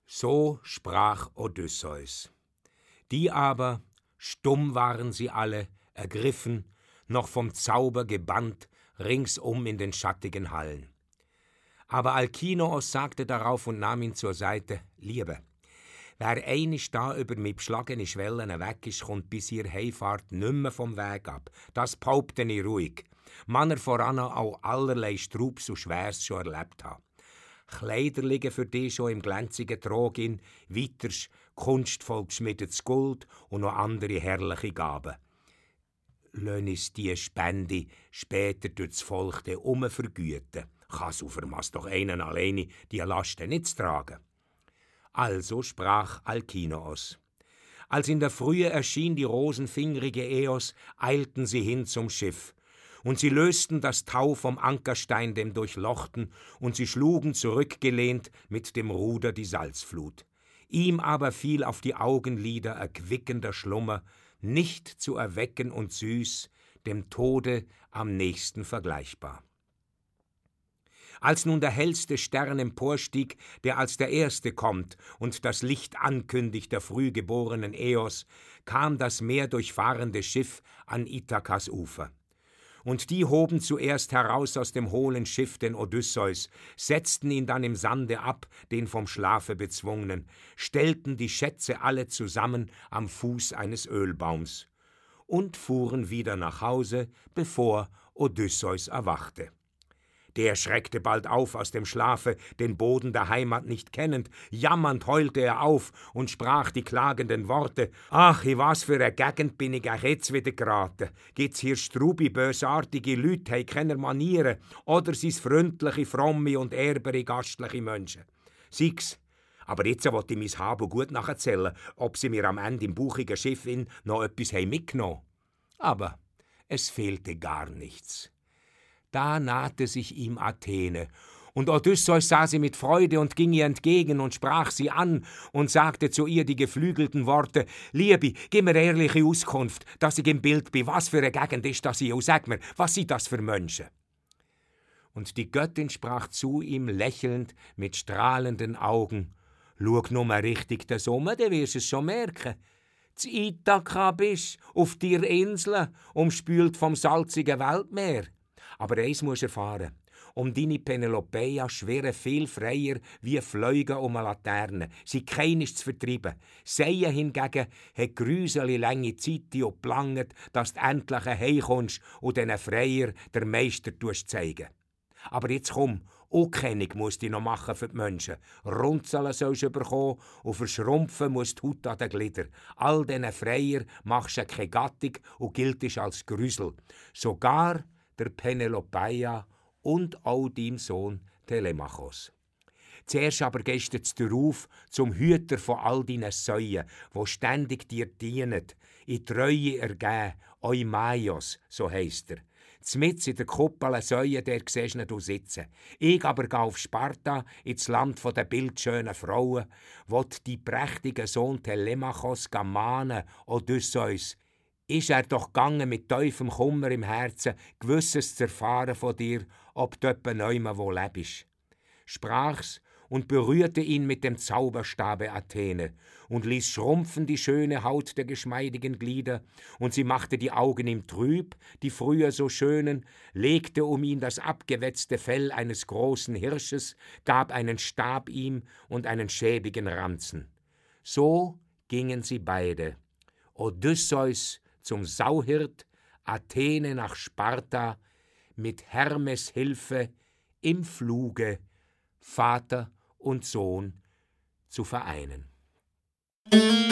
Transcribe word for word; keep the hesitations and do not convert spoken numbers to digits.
So sprach Odysseus. Die aber, stumm waren sie alle, ergriffen, noch vom Zauber gebannt, ringsum in den schattigen Hallen. Aber Alkinoos sagte darauf und nahm ihn zur Seite: Liebe, wer einisch da über mi beschlagene Schwellen weg ist, kommt bis ihr heimfahrt nimmer vom Weg ab. Das behaupte ich ruhig. Man er voran auch allerlei Strubs und Schwers schon erlebt hat. Kleider liegen für dich schon im glänzigen Trogin, weiters kunstvoll geschmiedetes Gold und noch andere herrliche Gaben. Lass uns die Spende später durch das Volk umvergüten. Kann's vermass doch einen alleine die Lasten nicht zu tragen. Also sprach Alkinoos. Als in der Frühe erschien die rosenfingerige Eos, eilten sie hin zum Schiff. Und sie lösten das Tau vom Ankerstein dem Durchlochten, und sie schlugen zurückgelehnt mit dem Ruder die Salzflut. Ihm aber fiel auf die Augenlider erquickender Schlummer, nicht zu erwecken und süß, dem Tode am nächsten vergleichbar. Als nun der hellste Stern emporstieg, der als der erste kommt und das Licht ankündigt der frühgeborenen Eos, kam das meerdurchfahrende Schiff an Ithakas Ufer. Und die hoben zuerst heraus aus dem hohlen Schiff den Odysseus, setzten ihn dann im Sande ab, den vom Schlafe bezwungenen, stellten die Schätze alle zusammen am Fuß eines Ölbaums und fuhren wieder nach Hause, bevor Odysseus erwachte. Der schreckte bald auf aus dem Schlafe, den Boden der Heimat nicht kennend. Jammernd heulte er auf und sprach die klagenden Worte: »Ach, in was für eine Gegend bin ich auch jetzt wieder geraten? Gibt's hier strubi, bösartige Leute, hei keine Manieren, oder sind's freundliche, fromme und erbere, gastliche Menschen? Sie's, aber jetzt wollte ich mein Hab gut nacherzählen, ob sie mir am Ende im buchigen Schiff in noch etwas hei mitgenommen. Aber es fehlte gar nichts.« Da nahte sich ihm Athene, und Odysseus sah sie mit Freude und ging ihr entgegen und sprach sie an und sagte zu ihr die geflügelten Worte: »Liebe, gib mir ehrliche Auskunft, dass ich im Bild bin. Was für eine Gegend ist das hier? Und sag mir, was sind das für Menschen?« Und die Göttin sprach zu ihm lächelnd mit strahlenden Augen: »Schau nur mal richtig das um, dann wirst du es schon merken. Z Ithaka bist, auf dir Inseln, umspült vom salzigen Weltmeer. Aber eins musst du erfahren: um deine Penelopeia schwirren viel freier wie Fliegen um eine Laterne. Sie keinisch zu vertreiben. Seie hingegen hat grüseli lange Zeit und gelangt, dass du endlich heimkommst und diesen Freier der Meister zeigen. Aber jetzt komm, Ankennung musst du noch machen für die Menschen. Runzeln sollst du bekommen und verschrumpfen musst die Haut an den Gliedern. All diesen Freier machst du keine Gattung und giltest als Grüsel. Sogar der Penelopeia und auch deinem Sohn Telemachos. Zuerst aber gehst du darauf zum Hüter von all deinen Säuen, wo ständig dir dienen, in Treue ergeben, Eumaios, so heisst er. Zmitz in der Kuppel Säue, der siehst du sitzen. Ich aber gehe auf Sparta, ins Land der bildschönen Frauen, wo die prächtige Sohn Telemachos mahnen, Odysseus. Ist er doch gegangen mit tiefem Kummer im Herzen, Gewisses zu erfahren von dir, ob du etwa neume wo lebst. Sprach's und berührte ihn mit dem Zauberstabe Athene und ließ schrumpfen die schöne Haut der geschmeidigen Glieder, und sie machte die Augen ihm trüb, die früher so schönen, legte um ihn das abgewetzte Fell eines großen Hirsches, gab einen Stab ihm und einen schäbigen Ranzen. So gingen sie beide, Odysseus zum Sauhirt, Athene nach Sparta, mit Hermes Hilfe im Fluge Vater und Sohn zu vereinen.